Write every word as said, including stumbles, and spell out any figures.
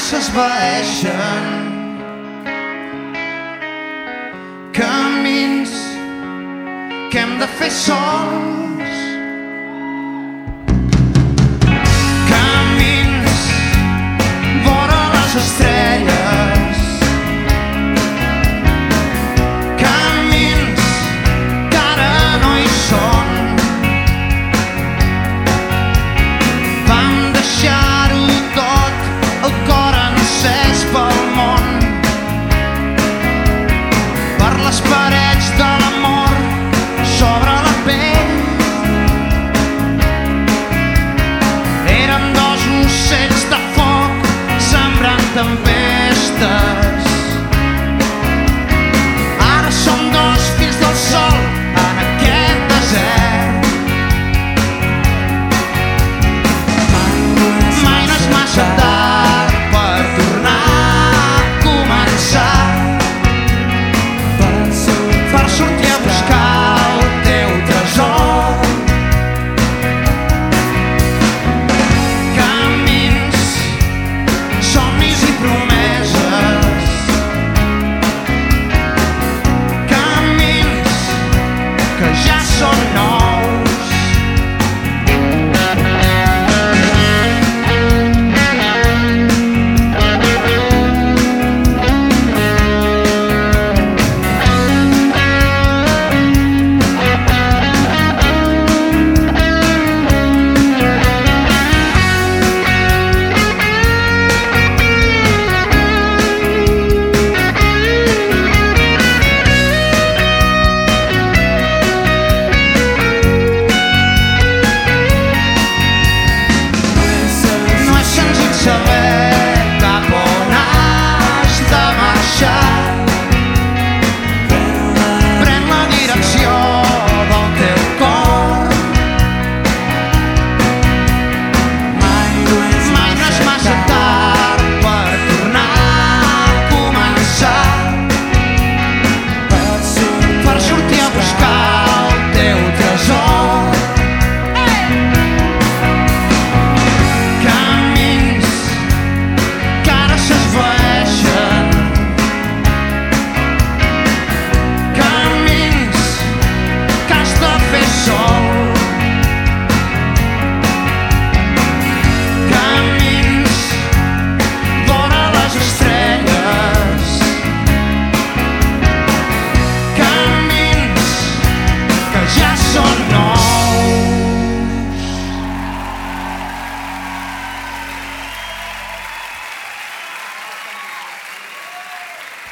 s'esvaeixen, camins que hem de fer sols, camins vora les estrelles, camins que ara no hi són. Vam deixar-ho tot, el cor encès pel món, per les parets de l'amor sobre la pell. Érem dos ocells de foc sembrant tempestes,